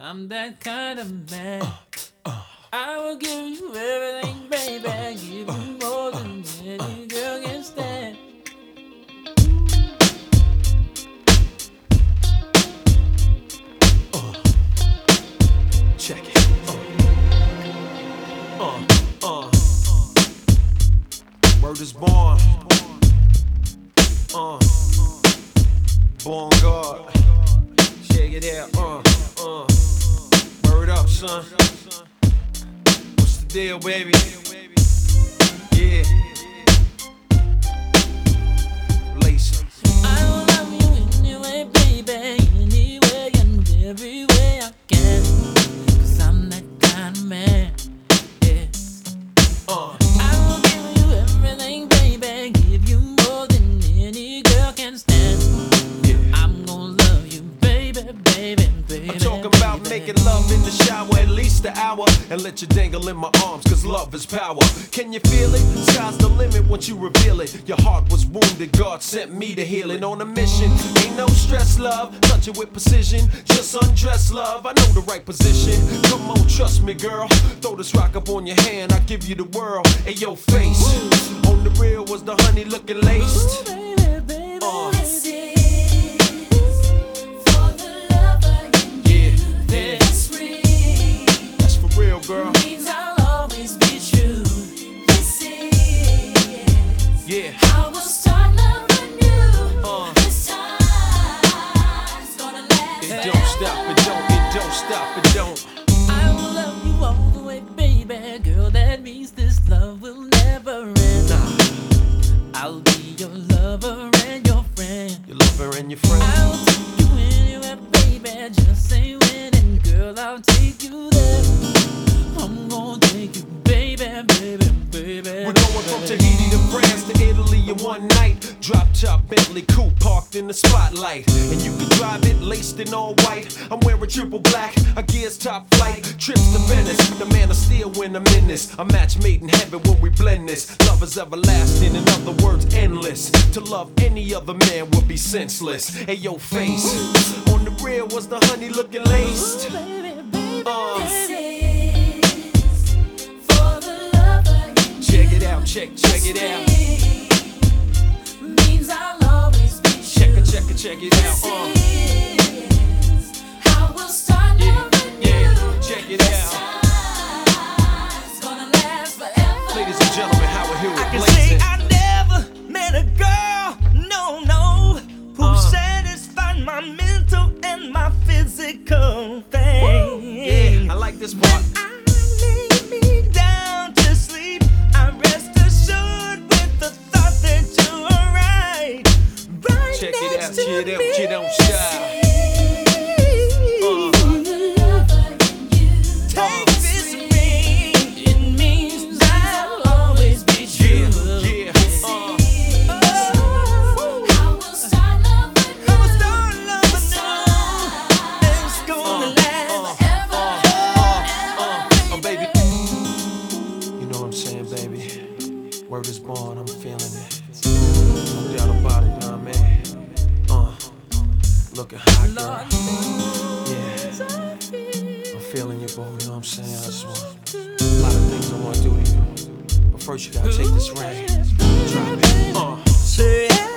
I'm that kind of man. I will give you everything, baby. Give you more than any girl can stand. Check it. Word is born. Born God. Check it out. Word up, son. What's the deal, baby? Yeah. Lace. I will love you anyway, baby. Anyway and every way I can. 'Cause I'm that kind of man. Yeah. I will give you everything, baby. Give you more than any girl can stand. Yeah. I'm gonna love you, baby, baby, baby. I'm talking about making love in the shower at least an hour and let you dangle in my arms, 'cause love is power. Can you feel it? Sky's the limit once you reveal it. Your heart was wounded, God sent me to heal it. On a mission, ain't no stress, love. Touch it with precision, just undress, love. I know the right position. Come on, trust me, girl. Throw this rock up on your hand, I'll give you the world. Hey, your face on the real was the honey looking laced. Ooh, baby, baby. This is for the lover in you. Yeah. This ring That's for real, girl. Means I'll always be true. this is Yeah. how we'll start loving you. This time's gonna last It don't stop, it don't stop, it don't. I will love you all the way, baby. Girl, that means this love will never end. I'll be your lover and your friend. Your lover and your friend. I'll take you anywhere, baby. Just say when, and girl, I'll take you there. I'm gonna take you, baby, baby, baby. We're going from Tahiti to France to Italy in one night. Drop top Bentley coupe parked in the spotlight, and you can drive it laced in all white. I'm wearing triple black, a gear's top flight. Trips to Venice, the man of steel when I'm in this. A match made in heaven when we blend this. Love is everlasting, in other words, endless. To love any other man would be senseless. Hey, your face on the real was the honey looking laced. Baby, baby. This is for the lover in you. Check it out, check it out. Means I'll always be Check true. it out. This is how we'll start loving you. Yeah, check it This out. time's gonna last forever. Ladies and gentlemen, Howard Hewitt I can say blazing. I never met a girl, no, who satisfied my mental and my physical thing. Yeah, I like this part. I lay me down to sleep, I rest assured with the thought that you are right Check it out, next to check it out, me. check it out, style. For the lover in you. Take this ring. It means I'll always be true. Yeah, How we'll start loving I was you. starting loving you. It's gonna last. baby. You know what I'm saying, baby? Word is born, I'm feeling it. No doubt about it, you know what I mean? Looking hot, girl. Yeah, I'm feeling you, boy, you know what I'm saying? I just want a lot of things I want to do to you. But first, you gotta take this ring. Drop it. Say